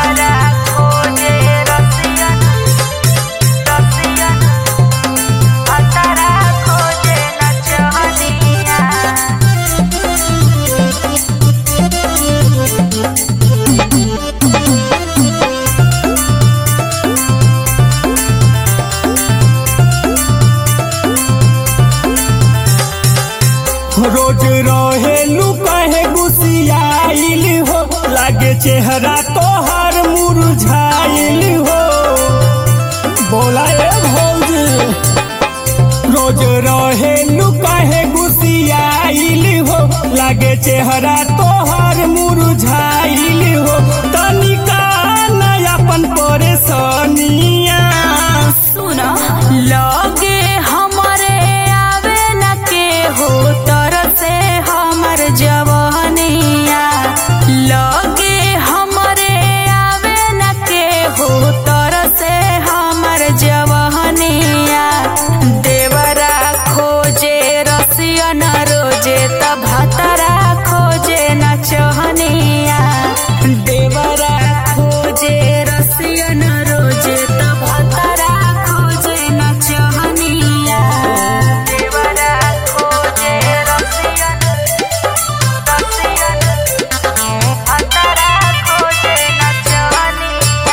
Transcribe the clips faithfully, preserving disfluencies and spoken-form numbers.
देवरा खोजे Russian Russian भतरा खोजे नचनिया। रोज रहेलू कहे गुसियाइल हो, लागे चेहरा तोहर मुरझाइल हो। बोला ए भौजी, रोज रहेलू कहे गुसियाइल हो, लागे चेहरा तोहर मुरझाइल हो। तनिका नयापन परेशानिया सुना लगे हमरे आवे न के हो तरसे हमर जवानिया। लगे हमरे आवे न के हो तरसे हमर जवानिया। देवरा खोजे रसियन रोजे त भतरा खोजे नचनिया। देवरा खोजे रसियन रोजे त भतरा खोजे नचनिया। देवरा खोजे रसियन रसियन भतरा खोजे नचनिया।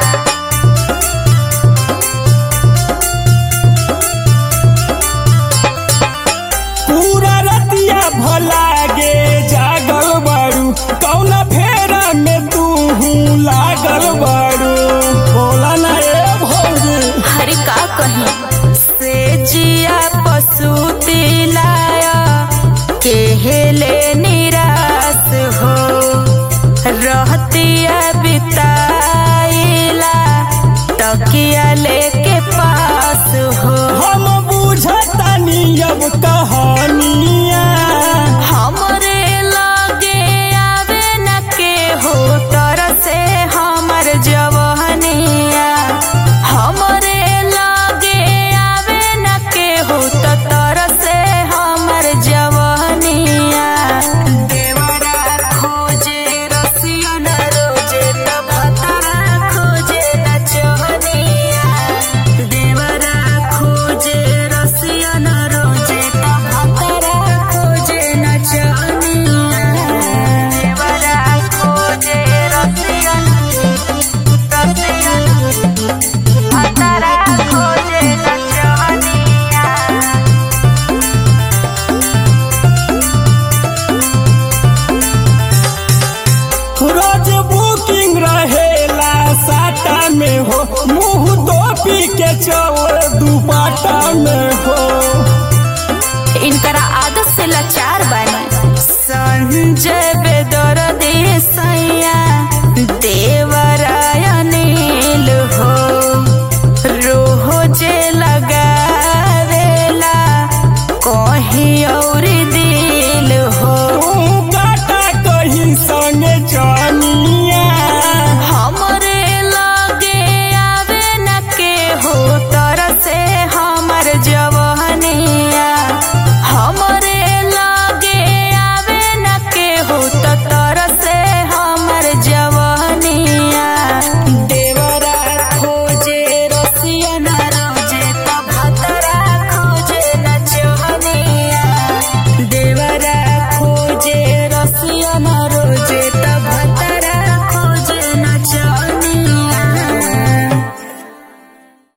पूरा रतिया भलागे जागल बारू, कौना फेरा में तू लागल बारू। बोला ना ए भौजी, हरि का कहीं से जिया पशुति लाया केहले निराश हो। रहतिया बिताइला तकिया लेके पास हो। हम बुझतानी अब कहानिया। हमरे लगे आवे न के हो तरसे हमर जवानिया। हमरे लगे आवे न के हो त तरसे हमर जवानिया। देवरा खोजे रसियन रोजे त भतरा खोजे नचनिया। देवरा खोजे रसियन रोजे त भतरा खोजे नचनिया। देवरा खोजे रसियन रसियन भतरा खोजे नचनिया। रोज बुकिंग रहेला साटा में हो, मुंह तो पी के चौर दुपाटा में हो। इनकरा आदत से लाचार बने संजय